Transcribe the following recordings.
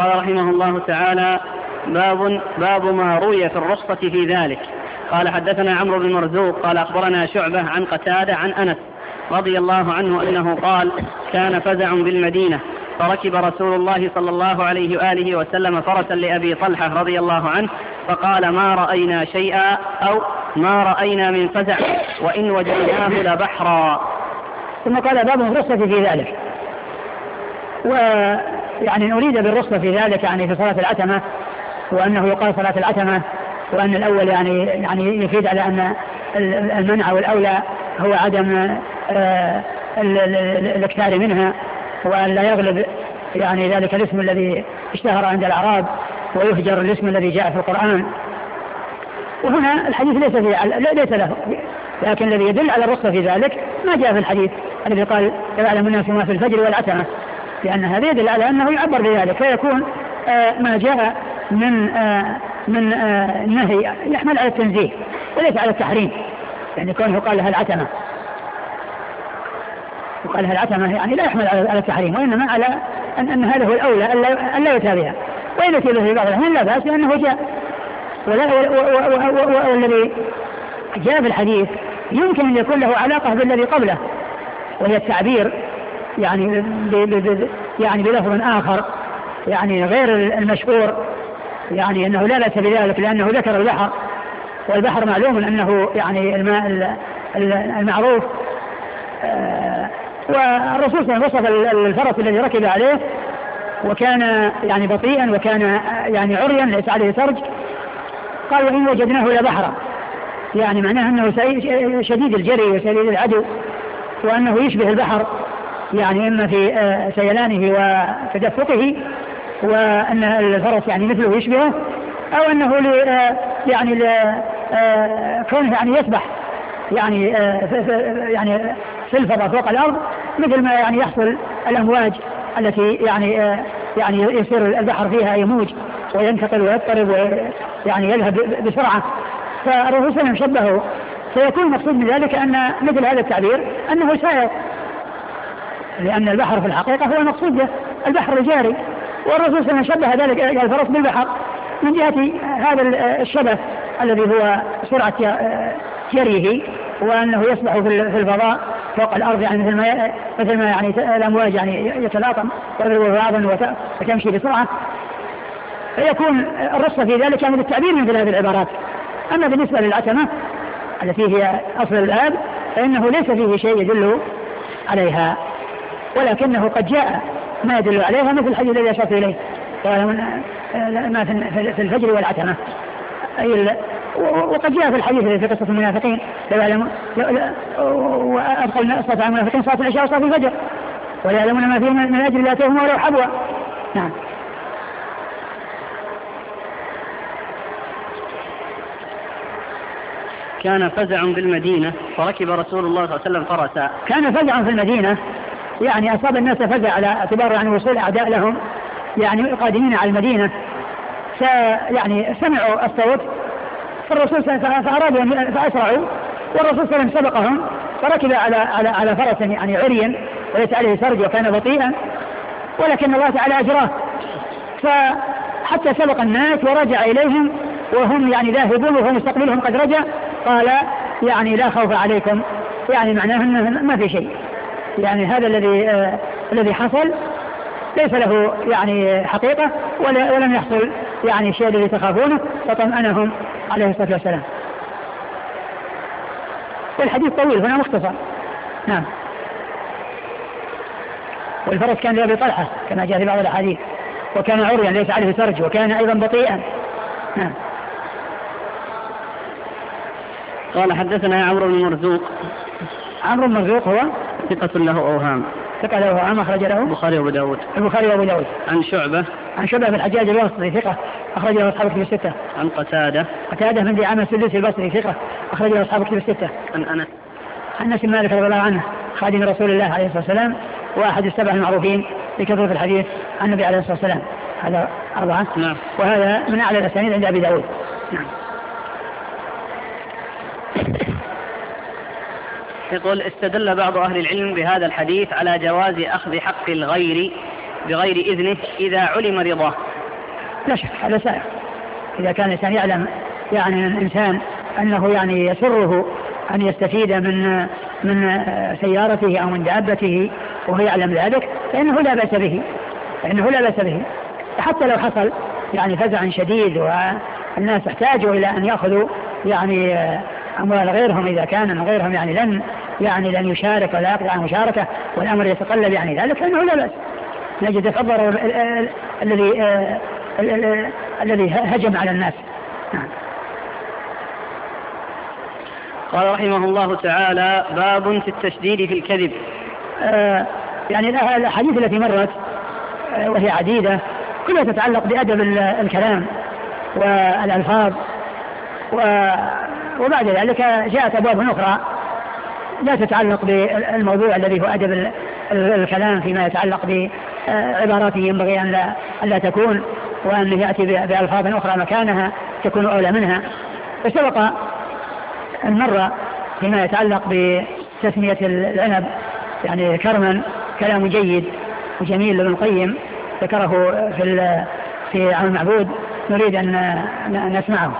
قال رحمه الله تعالى: باب ما روي في الرخصة في ذلك. قال: حدثنا عمرو بن مرزوق قال: أخبرنا شعبة عن قتادة عن أنس رضي الله عنه أنه قال: كان فزع بالمدينة فركب رسول الله صلى الله عليه وآله وسلم فرسا لأبي طلحة رضي الله عنه فقال: ما رأينا شيئا أو ما رأينا من فزع وإن وجدناه لبحرا. ثم قال: باب الرخصة في ذلك. ويعني نريد بالرخصة في ذلك يعني في صلاة العتمة، وأنه يقال صلاة العتمة، وأن الأول يعني يفيد على أن المنع والأولى هو عدم الاكثار منها، وأن لا يغلب يعني ذلك الاسم الذي اشتهر عند الأعراب ويهجر الاسم الذي جاء في القرآن. وهنا الحديث ليس له، لكن الذي يدل على الرخصة في ذلك ما جاء في الحديث الذي قال: يعلم الناس ما في الفجر والعتمة، لأن هذا يدل على أنه يعبر بذلك، فيكون ما جاء من النهي يحمل على التنزيه وليس على التحريم، يعني كونه قال لها العتمة وقال لها العتمة يعني لا يحمل على التحريم، وإنما على أن هذا هو الأولى أن لا يتابعها، وإن يتي به بعض الأحيان لا بأس لأنه جاء. والذي جاء في الحديث يمكن أن يكون له علاقة بالذي قبله، وهي التعبير يعني بلفظ آخر يعني غير المشهور، يعني أنه لا بأس بذلك لأنه ذكر البحر، والبحر معلوم أنه يعني الماء المعروف. والرسول صلى الله عليه وسلم وصف الفرس الذي ركب عليه وكان يعني بطيئا وكان يعني عريا ليس عليه سرج، قال: وإن وجدناه لبحرا، يعني معناه أنه شديد الجري وشديد العدو، وأنه يشبه البحر يعني إما في سيلانه وتدفقه، وأن الفرس يعني مثله يشبهه، أو أنه يعني كونه يعني يسبح يعني في الفضاء فوق الأرض، مثل ما يعني يحصل الأمواج التي يعني يصير البحر فيها يموج وينتقل ويضطرب ويعني يذهب بسرعة. فالرسول صلى الله عليه وسلم شبهه، فيكون المقصود من ذلك أن مثل هذا التعبير أنه سائر، لأن البحر في الحقيقة هو المقصود به البحر الجاري، والرسول صلى الله عليه وسلم شبه ذلك الفرس بالبحر من جهة هذا الشبه الذي هو سرعة جريه، وأنه يسبح في الفضاء فوق الأرض، يعني مثل ما يعني الأمواج يعني يتلاطم ويضرب بعضا وتمشي بسرعة، فيكون الرخصة في ذلك يعني بالتعبير من هذه العبارات. أما بالنسبة للعتمة التي هي أصل الآب فإنه ليس فيه شيء يدل عليها، ولكنه قد جاء ما يدل عليها مثل الحديث الذي أشرت إليه ما في الفجر والعتمة، وقد جاء في الحديث في قصة المنافقين: وأدخل الصلاة على المنافقين صلاة العشاء وصلاة الفجر ولا يعلمون ما فيه من أجل لا تهم ولو حبوا. نعم. كان فزع بالمدينة فركب رسول الله صلى الله عليه وسلم فرسا. كان فزع في المدينة يعني أصاب الناس فزع على اعتبار يعني وصول أعداء لهم يعني قادمين على المدينة، يعني سمعوا الصوت فالرسول فأرادوا فأسرعوا، والرسول صلى الله عليه وسلم سبقهم فركب على فرس يعني عريا وليس عليه سرج وكان بطيئا، ولكن الله تعالى أجراه فحتى سبق الناس ورجع إليهم وهم يعني ذاهبون وهم مستقبلهم قد رجع، قال: يعني لا خوف عليكم، يعني معناه أنه ما في شيء، يعني هذا الذي حصل ليس له يعني حقيقة ولم يحصل يعني الشيء الذي تخافونه، فطمأنهم عليه الصلاة والسلام. والحديث طويل هنا مختصر. نعم. والفرس كان لأبي طلحة كما جاء في بعض الأحاديث، وكان عريا ليس عليه سرج وكان أيضا بطيئا. نعم. قال: حدثنا عمرو بن مرزوق. عمرو بن مرزوق هو ثقة له أوهام. ثقة له أوهام أخرج له البخاري وأبو داود. عن شعبة بن الحجاج البصري ثقة أخرج له أصحاب الكتب الستة. عن قتادة من دعامة السدوسي البصري ثقة أخرج له أصحاب الكتب الستة. عن أنس بن مالك رضي الله عنه خادم رسول الله عليه الصلاة والسلام وأحد السبع المعروفين بكثرة الحديث عن النبي عليه الصلاة والسلام. هذا 4. نعم. وهذا من أعلى الأسانيد عند أبي داود. نعم. يقول: استدل بعض أهل العلم بهذا الحديث على جواز أخذ حق الغير بغير إذنه إذا علم رضاه، لا شك هذا سائر. إذا كان الإنسان يعلم يعني الإنسان أنه يعني يسره أن يستفيد من سيارته أو من دابته وهو يعلم ذلك فإنه لا بأس به حتى لو حصل يعني فزع شديد والناس احتاجوا إلى أن يأخذوا يعني أموال غيرهم إذا كان غيرهم يعني لن يشارك ولا يقطع مشاركة والأمر يتطلب يعني ذلك فإنه لا بأس. نجد الضرر الذي هجم على الناس. قال رحمه الله تعالى: باب في التشديد في الكذب. يعني الأحاديث التي مرت وهي عديدة كلها تتعلق بأدب الكلام والألفاظ، وبعد ذلك جاءت أبواب أخرى لا تتعلق بالموضوع الذي هو أدب الكلام فيما يتعلق بعباراته ينبغي أن لا تكون، وأن يأتي بألفاظ أخرى مكانها تكون أولى منها. فسبق أن مر فيما يتعلق بتسمية العنب يعني كرما كلام جيد وجميل لابن القيم ذكره في عون المعبود، نريد أن نسمعه.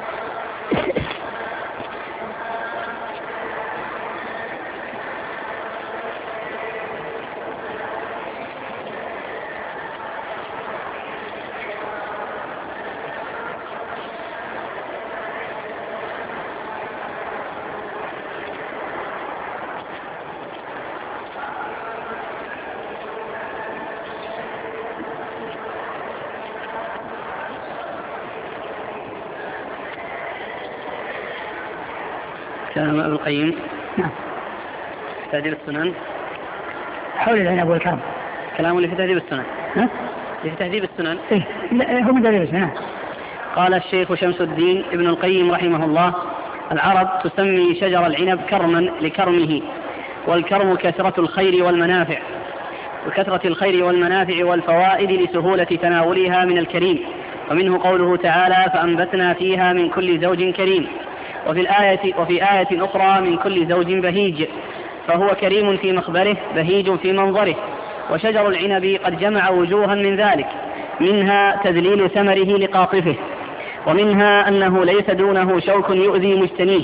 كلام ابن القيم. نعم. تهذيب السنن. حول العنب والكرم. كلامه اللي في تهذيب السنن. ها؟ اللي في تهذيب السنن. إيه هو من تهذيب السنن. قال الشيخ شمس الدين ابن القيم رحمه الله: العرب تسمي شجر العنب كرما لكرمه، والكرم كثرة الخير والمنافع، وكثرة الخير والمنافع والفوائد لسهولة تناولها من الكريم، ومنه قوله تعالى: فأنبتنا فيها من كل زوج كريم. وفي آية أخرى: من كل زوج بهيج، فهو كريم في مخبره بهيج في منظره. وشجر العنب قد جمع وجوها من ذلك، منها تذليل ثمره لقاطفه، ومنها أنه ليس دونه شوك يؤذي مجتنيه،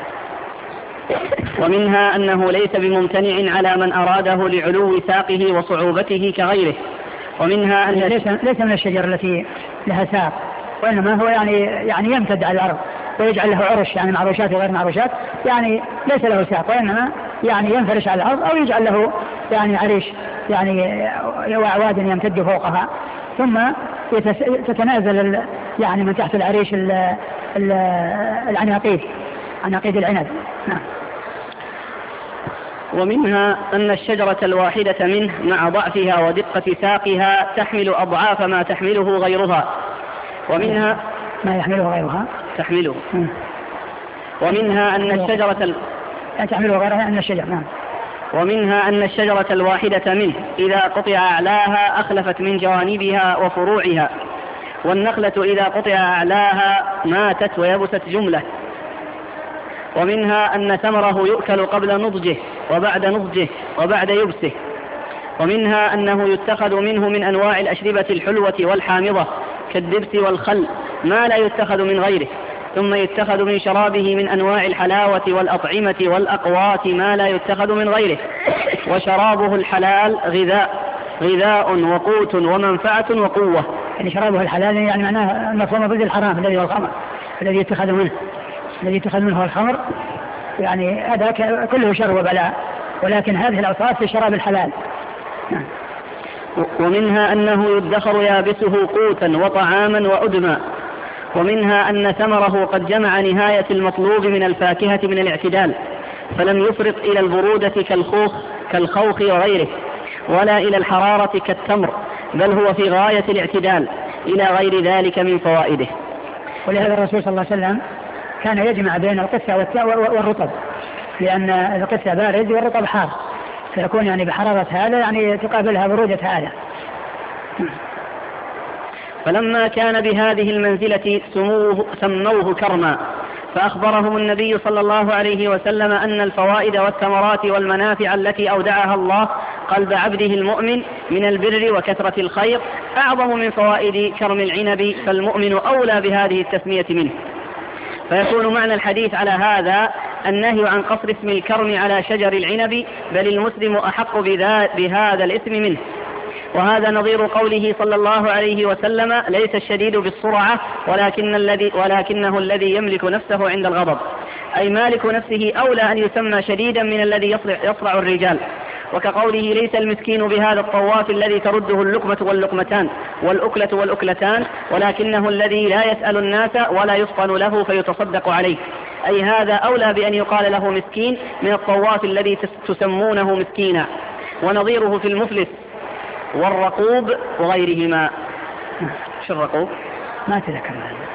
ومنها أنه ليس بممتنع على من أراده لعلو ساقه وصعوبته كغيره، ومنها أن ليس من الشجر التي لها ساق، وإنما هو يعني يمتد على الأرض ويجعل له عرش يعني معروشات وغير معروشات، يعني ليس له ساق وإنما يعني ينفرش على الأرض أو يجعل له يعني عريش يعني وأعواد يمتد فوقها، ثم تتنازل يعني من تحت العريش عناقيد العنب. نعم. ومنها أن الشجرة الواحدة منه مع ضعفها ودقة ساقها تحمل أضعاف ما تحمله غيرها، ومنها ما يحمله غيرها تحمله. ومنها أن الشجرة تحمله غيرها أن الشجر. نعم. ومنها أن الشجرة الواحدة منه إذا قطع أعلاها أخلفت من جوانبها وفروعها، والنخلة إذا قطع أعلاها ماتت ويبست جملة. ومنها أن ثمره يؤكل قبل نضجه وبعد نضجه وبعد يبسه. ومنها أنه يتخذ منه من أنواع الأشربة الحلوة والحامضة كالدبس والخل ما لا يتخذ من غيره، ثم يتخذ من شرابه من أنواع الحلاوة والأطعمة والأقوات ما لا يتخذ من غيره. وشرابه الحلال غذاء وقوت ومنفعة وقوة. يعني شرابه الحلال يعني معناه مفهوم ضد الحرام الذي هو الخمر، الذي يتخذ منه الخمر، يعني هذا كله شر وبلاء، ولكن هذه الأوصاف في شراب الحلال. ومنها أنه يدخر يابسه قوتا وطعاما وأدما. ومنها أن ثمره قد جمع نهاية المطلوب من الفاكهة من الاعتدال، فلم يفرط إلى البرودة كالخوخ وغيره، ولا إلى الحرارة كالتمر، بل هو في غاية الاعتدال إلى غير ذلك من فوائده. ولهذا الرسول صلى الله عليه وسلم كان يجمع بين القثة والرطب، لأن القثة بارد والرطب حار، فيكون يعني بحرارة هذا يعني تقابلها برودة هذا. فلما كان بهذه المنزلة سموه كرما، فأخبرهم النبي صلى الله عليه وسلم أن الفوائد والثمرات والمنافع التي أودعها الله قلب عبده المؤمن من البر وكثرة الخير أعظم من فوائد كرم العنب، فالمؤمن أولى بهذه التسمية منه. فيكون معنى الحديث على هذا النهي عن قصر اسم الكرم على شجر العنب، بل المسلم أحق بهذا الاسم منه. وهذا نظير قوله صلى الله عليه وسلم: ليس الشديد بالسرعة ولكنه الذي يملك نفسه عند الغضب، أي مالك نفسه أولى أن يسمى شديدا من الذي يصرع الرجال. وكقوله: ليس المسكين بهذا الطواف الذي ترده اللقمة واللقمتان والأكلة والأكلتان، ولكنه الذي لا يسأل الناس ولا يفطن له فيتصدق عليه، أي هذا أولى بأن يقال له مسكين من الطواف الذي تسمونه مسكينا. ونظيره في المفلس والرقوب وغيرهما. شو الرقوب؟ ما تذكر.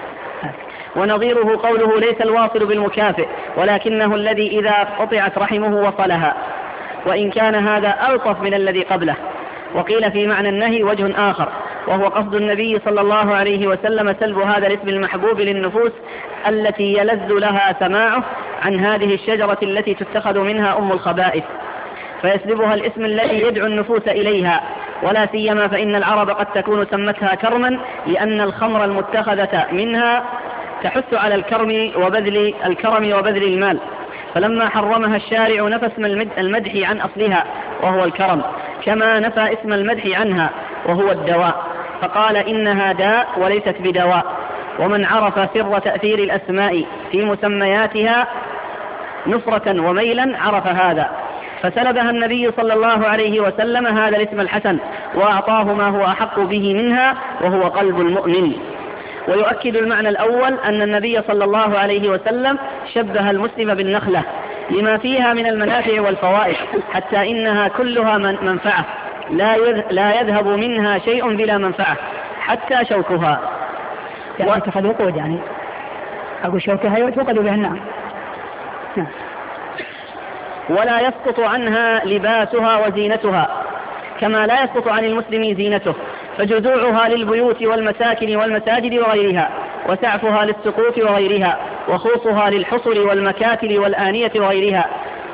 ونظيره قوله: ليس الواصل بالمكافئ ولكنه الذي إذا قطعت رحمه وصلها، وإن كان هذا ألطف من الذي قبله. وقيل في معنى النهي وجه آخر، وهو قصد النبي صلى الله عليه وسلم سلب هذا الاسم المحبوب للنفوس التي يلذ لها سماعه عن هذه الشجرة التي تتخذ منها أم الخبائث، فيسلبها الاسم الذي يدعو النفوس إليها، ولا سيما فإن العرب قد تكون سمتها كرما لأن الخمر المتخذة منها تحث على الكرم وبذل المال، فلما حرمها الشارع نفى اسم المدح عن أصلها وهو الكرم، كما نفى اسم المدح عنها وهو الدواء، فقال: إنها داء وليست بدواء. ومن عرف سر تأثير الأسماء في مسمياتها نفرة وميلا عرف هذا، فسلبها النبي صلى الله عليه وسلم هذا الاسم الحسن، وأعطاه ما هو أحق به منها وهو قلب المؤمن. ويؤكد المعنى الأول أن النبي صلى الله عليه وسلم شبه المسلم بالنخلة لما فيها من المنافع والفوائد، حتى إنها كلها منفعة لا يذهب منها شيء بلا منفعة حتى شوكها. يعني اتخذ وقود، يعني أقول شوكها يوقد بها النار. ولا يسقط عنها لباسها وزينتها، كما لا يسقط عن المسلم زينته، فجذوعها للبيوت والمساكن والمساجد وغيرها، وسعفها للسقوف وغيرها، وخوصها للحصر والمكاتل والآنية وغيرها،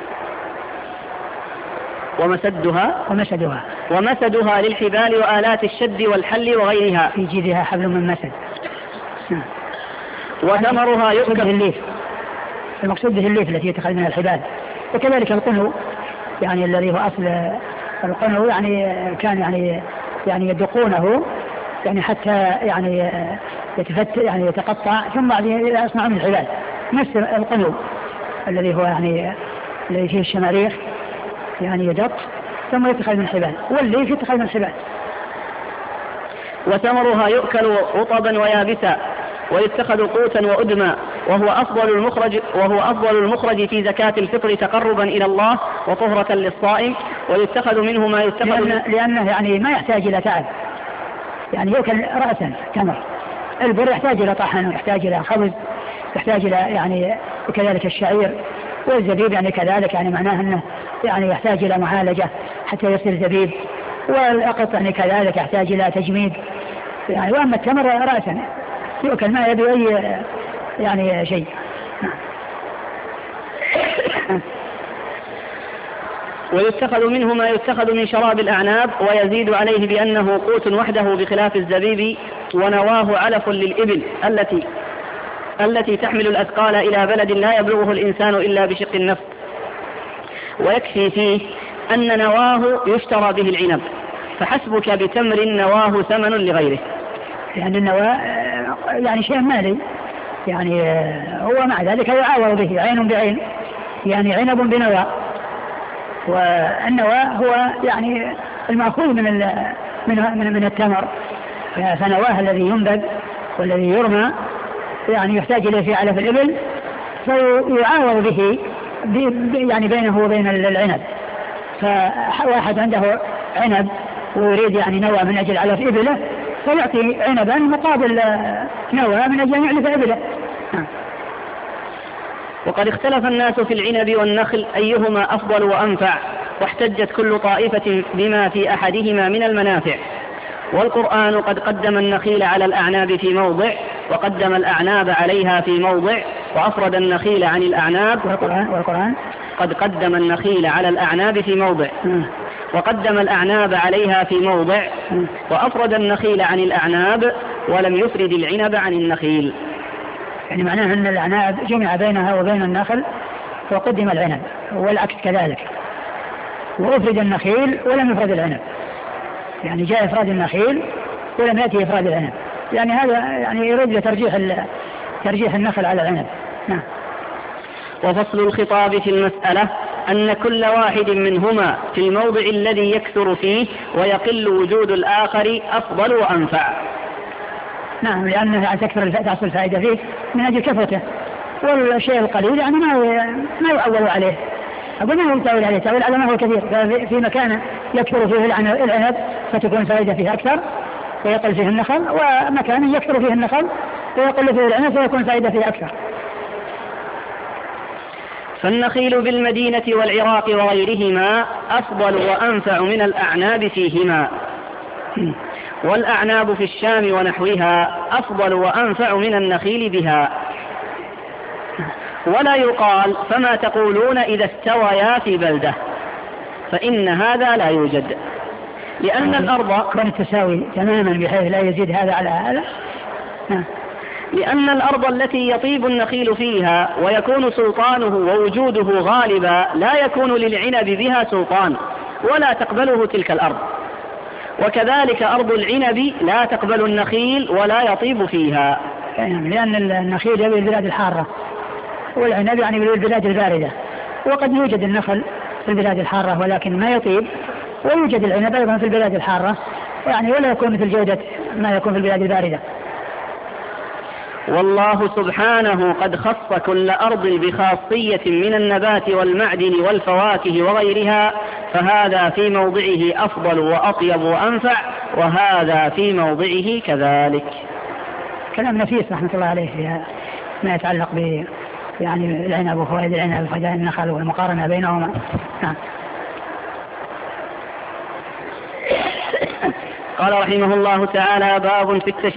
ومسدها للحبال وآلات الشد والحل وغيرها، في جيدها حبل من مسد. وثمرها يؤكل الليف، المقصود به الليف التي يتخذ منها الحبال. وكذلك القنو، يعني الذي هو أصل القنو، يعني كان يعني يدقونه يعني حتى يعني يعني يتقطع، ثم بعدين يصنع من الحبال، نفس القنو الذي هو يعني الذي فيه الشماريخ، يعني يدق ثم يتخذ من الحبال، والليف يتخذ من الحبال. وثمرها يؤكل رطبا ويابسا، ويتخذ قوتا وأدما، وهو أفضل المخرج في زكاة الفطر تقربا إلى الله وطهرة للصائم، ويتخذ منه ما يتخذ لأنه يعني ما يحتاج إلى تعب، يعني يؤكل رأسا تمر. البر يحتاج إلى طحن، ويحتاج إلى خبز، يحتاج إلى يعني وكذلك الشعير، والزبيب يعني كذلك، يعني معناه أنه يعني يحتاج إلى معالجة حتى يصير زبيب، والأقط يعني كذلك يحتاج إلى تجميد يعني. وأما التمر رأسا يؤكل ما يبي أي يعني شيء. ويتخذ منه ما يتخذ من شراب الأعناب، ويزيد عليه بأنه قوت وحده بخلاف الزبيب، ونواه علف للإبل التي تحمل الأثقال إلى بلد لا يبلغه الإنسان إلا بشق النفس. ويكفي فيه أن نواه يشترى به العنب، فحسبك بتمر نواه ثمن لغيره، لأن النواه يعني شيء مالي، يعني هو مع ذلك يعاور به عين بعين، يعني عنب بنواه. والنواه هو يعني المأخوذ من التمر، فنواه الذي ينبذ والذي يرمى يعني يحتاج إليه في علف الإبل، فيعاور به يعني بينه وبين العنب. فواحد عنده عنب ويريد يعني نوى من أجل علف إبله، فيعطي عنبا مقابل نوى من أجل يعلف إبله. وقد اختلف الناس في العنب والنخل أيهما أفضل وأنفع، واحتجت كل طائفة بما في أحدهما من المنافع. والقرآن قد قدم النخيل على الأعناب في موضع، وقدم الأعناب عليها في موضع، وأفرد النخيل عن الأعناب. والقرآن قد قدم النخيل على الأعناب في موضع، وقدم الأعناب عليها في موضع، وأفرد النخيل عن الأعناب ولم يفرد العنب عن النخيل. يعني معناه أن الأعناب جمع بينها وبين النخل وقدم العنب، والعكس كذلك، وأفرد النخيل ولم يفرد العنب، يعني جاء إفراد النخيل ولم يأتي إفراد العنب، يعني هذا يعني يريد ترجيح النخل على العنب. نعم. وفصل الخطاب في المسألة أن كل واحد منهما في الموضع الذي يكثر فيه ويقل وجود الآخر أفضل وأنفع. نعم، لأنه تحصل الفائدة فيه من أجل كثرته، والشيء القليل يعني ما يعول عليه، أقول ما يتعول عليه، تعول على ما هو كثير. في مكان يكثر فيه العنب فتكون الفائدة فيه أكثر ويقل فيه النخل، ومكان يكثر فيه النخل ويقل فيه العنب فيكون الفائدة فيه أكثر. فالنخيل بالمدينة والعراق وغيرهما أفضل وأنفع من الأعناب فيهما، والأعناب في الشام ونحوها أفضل وأنفع من النخيل بها. ولا يقال فما تقولون إذا استويا في بلدة، فإن هذا لا يوجد، لأن الأرض كون التساوي تماما بحيث لا يزيد هذا على هذا. لأن الأرض التي يطيب النخيل فيها ويكون سلطانه ووجوده غالبا لا يكون للعنب بها سلطان ولا تقبله تلك الأرض، وكذلك أرض العنب لا تقبل النخيل ولا يطيب فيها، لأن النخيل يبي البلاد الحارة والعنب يعني بالبلاد الباردة، وقد يوجد النخل في البلاد الحارة ولكن ما يطيب، ويوجد العنب أيضا في البلاد الحارة يعني ولا يكون مثل جودة ما يكون في البلاد الباردة. والله سبحانه قد خص كل أرض بخاصية من النبات والمعدن والفواكه وغيرها، فهذا في موضعه أفضل وأطيب وأنفع، وهذا في موضعه كذلك. كلام نفيس رحمة الله عليه في ما يتعلق ب يعني العنب وفوائد العنب وفوائد النخل والمقارنة بينهما. قال رحمه الله تعالى: باب في التشريع